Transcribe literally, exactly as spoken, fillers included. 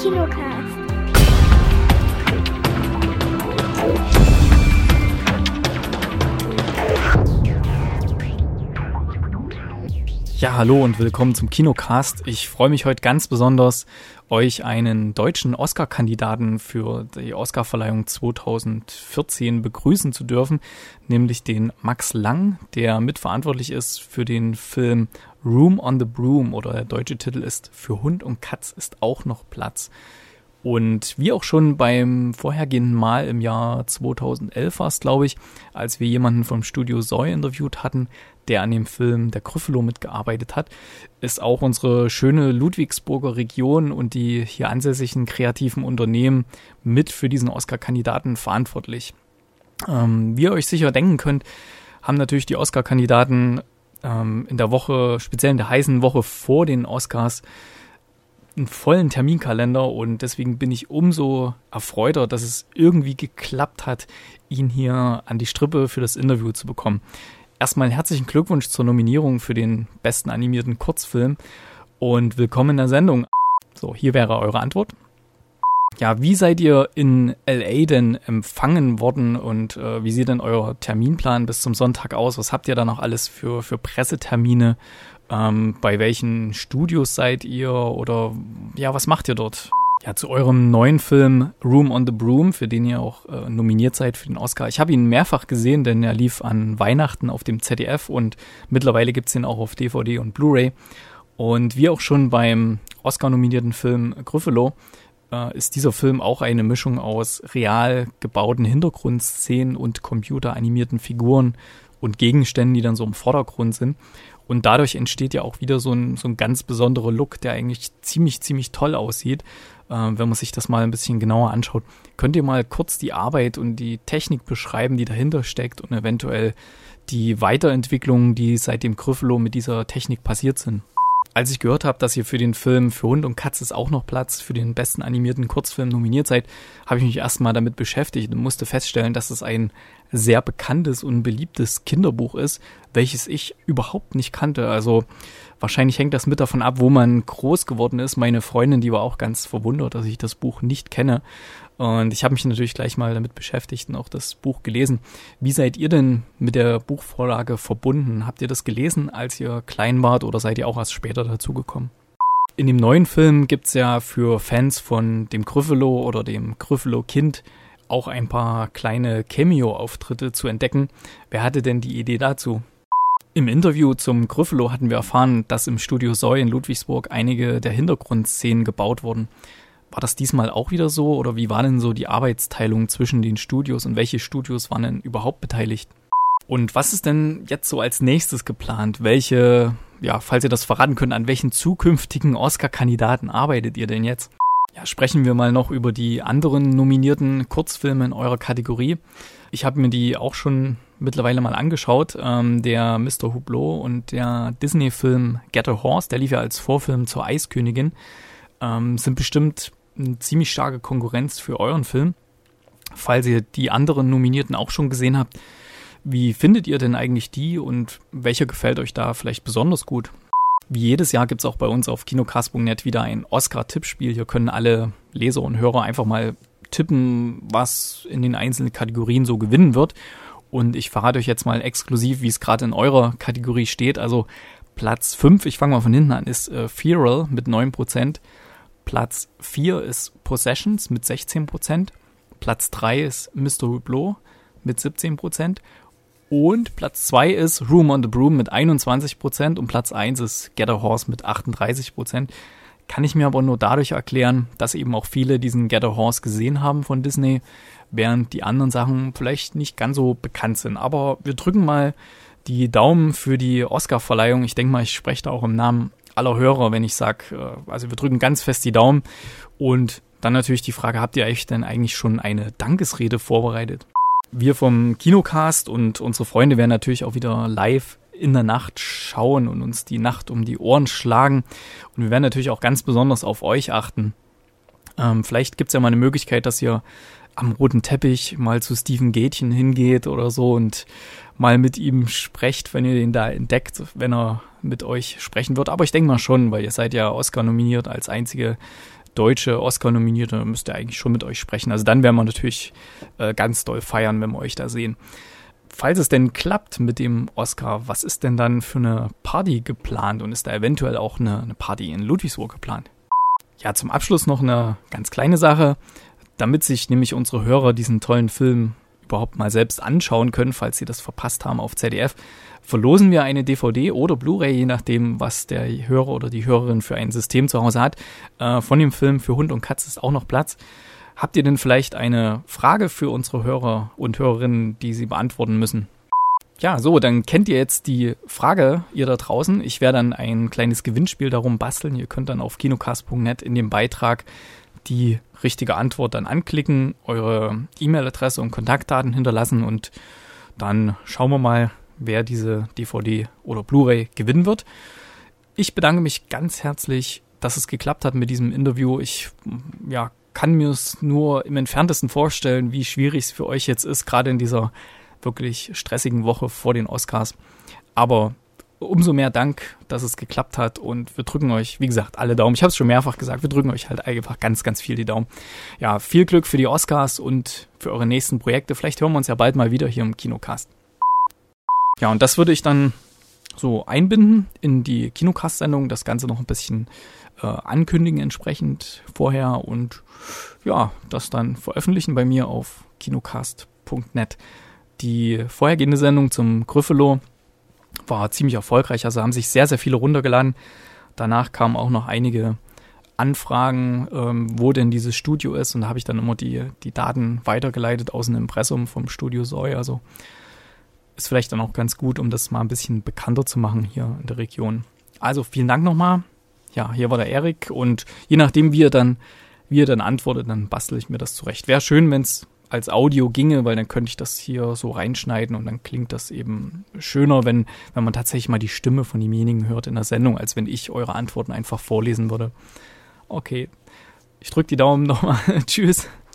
Kinocast. Ja, hallo und willkommen zum Kinocast. Ich freue mich heute ganz besonders, euch einen deutschen Oscar-Kandidaten für die Oscarverleihung zweitausendvierzehn begrüßen zu dürfen, nämlich den Max Lang, der mitverantwortlich ist für den Film Room on the Broom, oder der deutsche Titel ist Für Hund und Katz ist auch noch Platz. Und wie auch schon beim vorhergehenden Mal im Jahr zweitausendelf war es, glaube ich, als wir jemanden vom Studio Soy interviewt hatten, der an dem Film Der Gryffalo mitgearbeitet hat, ist auch unsere schöne Ludwigsburger Region und die hier ansässigen kreativen Unternehmen mit für diesen Oscar-Kandidaten verantwortlich. Ähm, wie ihr euch sicher denken könnt, haben natürlich die Oscar-Kandidaten ähm, in der Woche, speziell in der heißen Woche vor den Oscars, einen vollen Terminkalender, und deswegen bin ich umso erfreuter, dass es irgendwie geklappt hat, ihn hier an die Strippe für das Interview zu bekommen. Erstmal herzlichen Glückwunsch zur Nominierung für den besten animierten Kurzfilm und willkommen in der Sendung. So, hier wäre eure Antwort. Ja, wie seid ihr in L A denn empfangen worden und äh, wie sieht denn euer Terminplan bis zum Sonntag aus? Was habt ihr da noch alles für, für Pressetermine? Ähm, bei welchen Studios seid ihr oder ja, was macht ihr dort? Ja, zu eurem neuen Film Room on the Broom, für den ihr auch äh, nominiert seid für den Oscar. Ich habe ihn mehrfach gesehen, denn er lief an Weihnachten auf dem Z D F und mittlerweile gibt's ihn auch auf D V D und Blu-ray. Und wie auch schon beim Oscar-nominierten Film Gryffalo äh, ist dieser Film auch eine Mischung aus real gebauten Hintergrundszenen und computeranimierten Figuren und Gegenständen, die dann so im Vordergrund sind. Und dadurch entsteht ja auch wieder so ein, so ein ganz besonderer Look, der eigentlich ziemlich, ziemlich toll aussieht, äh, wenn man sich das mal ein bisschen genauer anschaut. Könnt ihr mal kurz die Arbeit und die Technik beschreiben, die dahinter steckt und eventuell die Weiterentwicklungen, die seit dem Gryffalo mit dieser Technik passiert sind? Als ich gehört habe, dass ihr für den Film Für Hund und Katz ist auch noch Platz für den besten animierten Kurzfilm nominiert seid, habe ich mich erstmal damit beschäftigt und musste feststellen, dass es ein sehr bekanntes und beliebtes Kinderbuch ist, welches ich überhaupt nicht kannte. Also wahrscheinlich hängt das mit davon ab, wo man groß geworden ist. Meine Freundin, die war auch ganz verwundert, dass ich das Buch nicht kenne. Und ich habe mich natürlich gleich mal damit beschäftigt und auch das Buch gelesen. Wie seid ihr denn mit der Buchvorlage verbunden? Habt ihr das gelesen, als ihr klein wart, oder seid ihr auch erst später dazugekommen? In dem neuen Film gibt's ja für Fans von dem Gryffalo oder dem Gryffalo-Kind auch ein paar kleine Cameo-Auftritte zu entdecken. Wer hatte denn die Idee dazu? Im Interview zum Gryffalo hatten wir erfahren, dass im Studio Soy in Ludwigsburg einige der Hintergrundszenen gebaut wurden. War das diesmal auch wieder so, oder wie war denn so die Arbeitsteilung zwischen den Studios und welche Studios waren denn überhaupt beteiligt? Und was ist denn jetzt so als nächstes geplant? Welche, ja, falls ihr das verraten könnt, an welchen zukünftigen Oscar-Kandidaten arbeitet ihr denn jetzt? Ja, sprechen wir mal noch über die anderen nominierten Kurzfilme in eurer Kategorie. Ich habe mir die auch schon mittlerweile mal angeschaut. Ähm, der Mister Hublot und der Disney-Film Get a Horse, der lief ja als Vorfilm zur Eiskönigin, ähm, sind bestimmt eine ziemlich starke Konkurrenz für euren Film. Falls ihr die anderen Nominierten auch schon gesehen habt, wie findet ihr denn eigentlich die und welcher gefällt euch da vielleicht besonders gut? Wie jedes Jahr gibt es auch bei uns auf kinocast punkt net wieder ein Oscar-Tippspiel. Hier können alle Leser und Hörer einfach mal tippen, was in den einzelnen Kategorien so gewinnen wird. Und ich verrate euch jetzt mal exklusiv, wie es gerade in eurer Kategorie steht. Also Platz fünf, ich fange mal von hinten an, ist äh, Feral mit neun Prozent. Platz vier ist Possessions mit sechzehn Prozent. Platz drei ist Mister Hublot mit siebzehn Prozent. Und Platz zwei ist Room on the Broom mit einundzwanzig Prozent und Platz eins ist Get a Horse mit achtunddreißig Prozent. Kann ich mir aber nur dadurch erklären, dass eben auch viele diesen Get a Horse gesehen haben von Disney, während die anderen Sachen vielleicht nicht ganz so bekannt sind. Aber wir drücken mal die Daumen für die Oscar-Verleihung. Ich denke mal, ich spreche da auch im Namen aller Hörer, wenn ich sage, also wir drücken ganz fest die Daumen. Und dann natürlich die Frage, habt ihr euch denn eigentlich schon eine Dankesrede vorbereitet? Wir vom Kinocast und unsere Freunde werden natürlich auch wieder live in der Nacht schauen und uns die Nacht um die Ohren schlagen. Und wir werden natürlich auch ganz besonders auf euch achten. Ähm, vielleicht gibt es ja mal eine Möglichkeit, dass ihr am roten Teppich mal zu Steven Gätchen hingeht oder so und mal mit ihm sprecht, wenn ihr den da entdeckt, wenn er mit euch sprechen wird. Aber ich denke mal schon, weil ihr seid ja Oscar nominiert als einzige deutsche Oscar-Nominierte müsst ihr eigentlich schon mit euch sprechen. Also dann werden wir natürlich äh, ganz doll feiern, wenn wir euch da sehen. Falls es denn klappt mit dem Oscar, was ist denn dann für eine Party geplant und ist da eventuell auch eine, eine Party in Ludwigsburg geplant? Ja, zum Abschluss noch eine ganz kleine Sache, damit sich nämlich unsere Hörer diesen tollen Film überhaupt mal selbst anschauen können, falls sie das verpasst haben auf Z D F, verlosen wir eine D V D oder Blu-ray, je nachdem, was der Hörer oder die Hörerin für ein System zu Hause hat. Äh, von dem Film Für Hund und Katz ist auch noch Platz. Habt ihr denn vielleicht eine Frage für unsere Hörer und Hörerinnen, die sie beantworten müssen? Ja, so, dann kennt ihr jetzt die Frage, ihr da draußen. Ich werde dann ein kleines Gewinnspiel darum basteln. Ihr könnt dann auf kinocast punkt net in dem Beitrag die richtige Antwort dann anklicken, eure E-Mail-Adresse und Kontaktdaten hinterlassen und dann schauen wir mal, wer diese D V D oder Blu-ray gewinnen wird. Ich bedanke mich ganz herzlich, dass es geklappt hat mit diesem Interview. Ich ja, kann mir es nur im Entferntesten vorstellen, wie schwierig es für euch jetzt ist, gerade in dieser wirklich stressigen Woche vor den Oscars. Aber umso mehr Dank, dass es geklappt hat und wir drücken euch, wie gesagt, alle Daumen. Ich habe es schon mehrfach gesagt, wir drücken euch halt einfach ganz, ganz viel die Daumen. Ja, viel Glück für die Oscars und für eure nächsten Projekte. Vielleicht hören wir uns ja bald mal wieder hier im Kinocast. Ja, und das würde ich dann so einbinden in die Kinocast-Sendung, das Ganze noch ein bisschen äh, ankündigen entsprechend vorher und ja, das dann veröffentlichen bei mir auf kinocast punkt net. Die vorhergehende Sendung zum Gryffalo war ziemlich erfolgreich, also haben sich sehr, sehr viele runtergeladen. Danach kamen auch noch einige Anfragen, ähm, wo denn dieses Studio ist und da habe ich dann immer die, die Daten weitergeleitet aus dem Impressum vom Studio Soy, also ist vielleicht dann auch ganz gut, um das mal ein bisschen bekannter zu machen hier in der Region. Also vielen Dank nochmal. Ja, hier war der Erik und je nachdem, wie er dann, wie er dann antwortet, dann bastel ich mir das zurecht. Wäre schön, wenn es als Audio ginge, weil dann könnte ich das hier so reinschneiden und dann klingt das eben schöner, wenn, wenn man tatsächlich mal die Stimme von demjenigen hört in der Sendung, als wenn ich eure Antworten einfach vorlesen würde. Okay, ich drücke die Daumen nochmal. Tschüss.